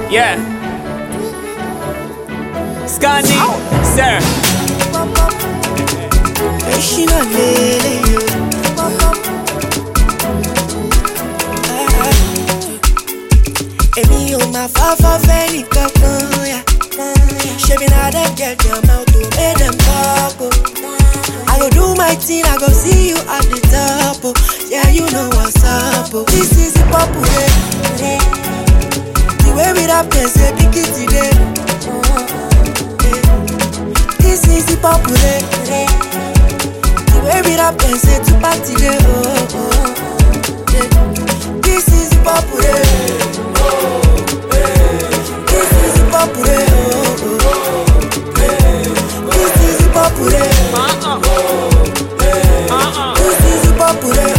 Yeah. Scanning, sir. Emi o ma fa fẹ́ni kankan ya. Ṣebí na dem get your mouth to make them talk. I go do my thing, I go see you at the top. Yeah, you know what's up. This is the pop today. The way we rap, they say big it today. This is the pop today. The way we rap, they say to back today. This is the pop today. This is the pop today. This is the pop today. This is the pop today.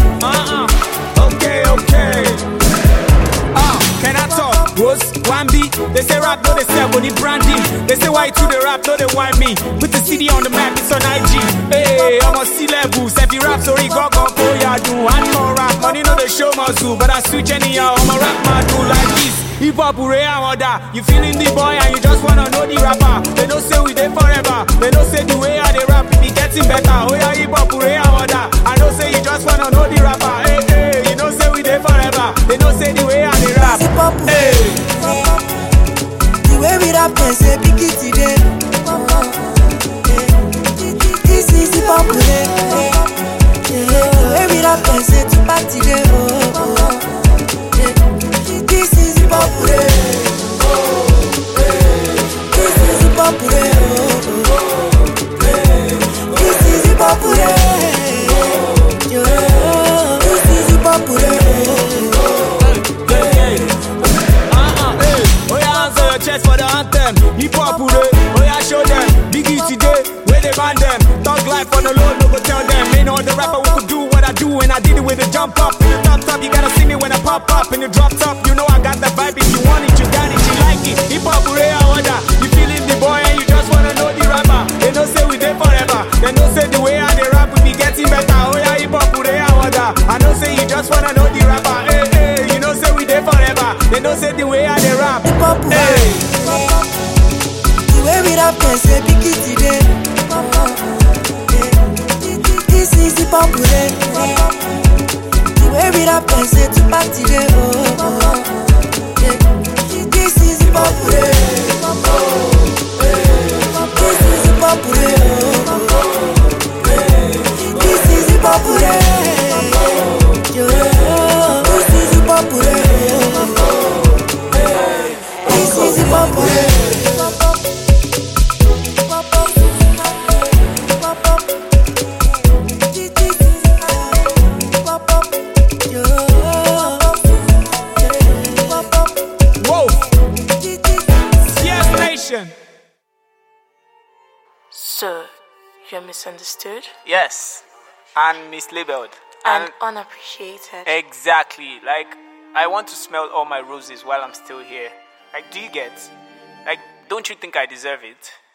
Okay. Can I talk? Rose, Wambi. They say rap, no they say body brandy. They say why to the rap, no they want me. Put the CD on the map, it's on IG. Hey, I'm on C-levels. Every rap story, go, yeah, do one more rap. Money no they show my zoo, but I switch anyhow. I'm a rap man, do like this. Hip hop, hooray, and order. You feeling the boy and you just wanna know the rapper. They don't say we there forever. They don't say the way I they rap, it be getting better. Oh yeah, hip hop, hooray, and order. I don't say you just wanna know the rapper. Hey, you don't say we there forever. They don't say the way I they rap. Hey. The way we rap, they say big it today. This is the pop today. The way we rap, they say to back today. This is the pop today. This is the pop today. This is the pop today. This is the pop today. Oh yeah, answer your chest for the anthem. Hip hop hooray, oh yeah, show them. Biggie today, where they ban them. Talk life on the load, no go tell them. Ain't no other rapper who could do what I do, and I did it with a jump up. In the top, you gotta see me when I pop up. In the drop top, you know I got that vibe. If you want it, you got it, you like it. Hip hop hooray, I order. You feeling the boy and you just wanna know the rapper. They don't say we there forever. They don't say the way I they rap we be getting better. Oh yeah, hip hop hooray, I order. I don't say you just wanna know the rapper. Hey, you don't say we there forever. They don't say the way I they rap. Hey. The way we rap, they say big it today. This is the pop today. The way we rap, they say to back today. This is the pop today. This is the pop today. This is the pop today. This is the pop today. This is the pop today. So, you're misunderstood? Yes, and mislabeled. And unappreciated. Exactly. Like, I want to smell all my roses while I'm still here. Like, do you get? Like, don't you think I deserve it?